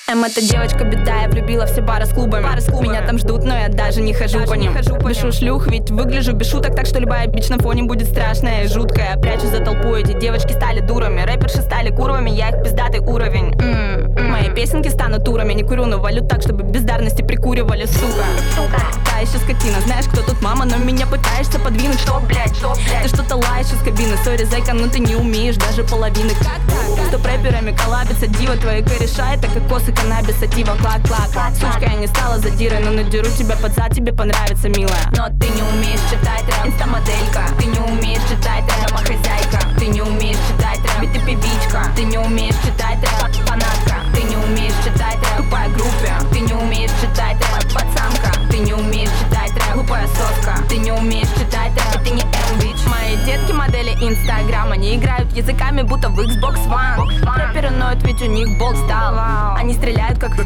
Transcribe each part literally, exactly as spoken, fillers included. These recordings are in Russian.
М, эта девочка беда, я влюбила все бары с клубами. Бары с клубами. Меня там ждут, но я даже не хожу даже по ним. Бешу шлюх, ведь выгляжу без шуток, так что любая бич на фоне будет страшная и жуткая. Прячусь за толпу, эти девочки стали дурами. Рэперши стали курвами, я их пиздатый уровень. М-м-м. Мои песенки станут турами, не курю, но валю так, чтобы бездарности прикуривали, сука. Сука. Та еще скотина, знаешь, кто тут мама, но меня пытаешься подвинуть. Что, блядь, что, блядь? Ты что-то лаешь из кабины, сори, зайка, но ты не умеешь даже половины. Как так? Стоп рэперами коллабится, дива, твои кореша, это кокосы, каннабис, сатива, клак-клак. Сучка, я не стала задирой, но надеру тебя под зад, тебе понравится, милая. Но ты не умеешь читать рэп, инстамоделька. Ты не умеешь читать рэп, домохозяйка. Ты не умеешь читать рэп, ведь ты певичка. Ты не умеешь читать рэп, фанатка. Ты не умеешь читать рэп, тупая группе. Ты не умеешь читать рэп, пацанка. Ты не умеешь читать рэп, глупая соска. Ты не умеешь читать рэп, ты не эм-бич. Мои детки модели инстаграма, они играют языками, будто в Xbox One. Рэперы ноют, ведь у них болт стал. Они стреляют как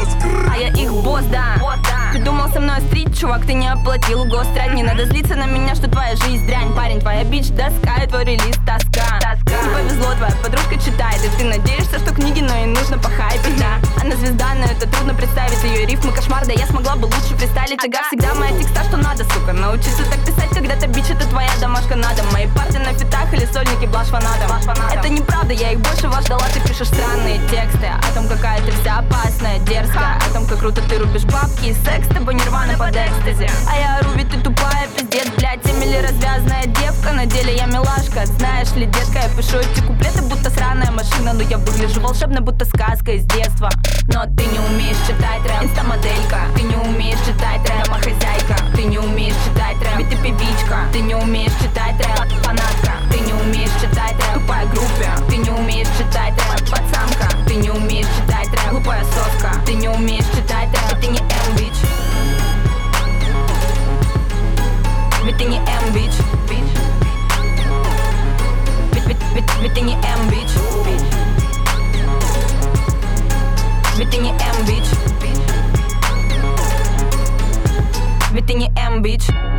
а я их босс, да. Ты думал со мной стрит, чувак, ты не оплатил гострать. Не надо злиться на меня, что твоя жизнь дрянь. Парень, твоя бич доска и твой релиз тоска. Не повезло, твоя подружка читает, и ты надеешься, что книги, но ей нужно похайпить, да. Она звезда, но это трудно представить. Ее рифмы кошмар, да я смогла бы лучше фристайлить. Ага, всегда моя текста, что надо, сука. Научиться так писать, когда-то бич, это твоя домашка на дом. Мои парты на фитах или сольники блажь фанатам. Это неправда, я их больше вас ждала. Ты пишешь странные тексты о том, какая ты вся опасная, дерзкая. О том, как круто ты рубишь бабки и секс, с тобой нирвана под экстази. А я ору, ведь ты тупая, пиздец, блядь. Эмили развязная девка, на деле я милашка. Знаешь ли, детка, я пишу эти куплеты, будто сраная машина. Но я выгляжу волшебно, будто сказка из детства. Но ты не умеешь читать рэп, инстамоделька. Ты не умеешь читать рэп, домохозяйка. Ты не умеешь читать рэп, ведь ты певичка. Ты не умеешь читать рэп, фанатка. Ты не умеешь читать рэп, тупая группе. Ты не умеешь читать рэп, пацанка. Ты не умеешь читать рэп, глупая соска. Ты не умеешь читать рэп, ты не эм-бич. Ведь ты не эм-бич. Ведь, ведь, ведь, ведь ты не эм-бич. Ведь ты не эм-бич. Ведь ты не эм-бич.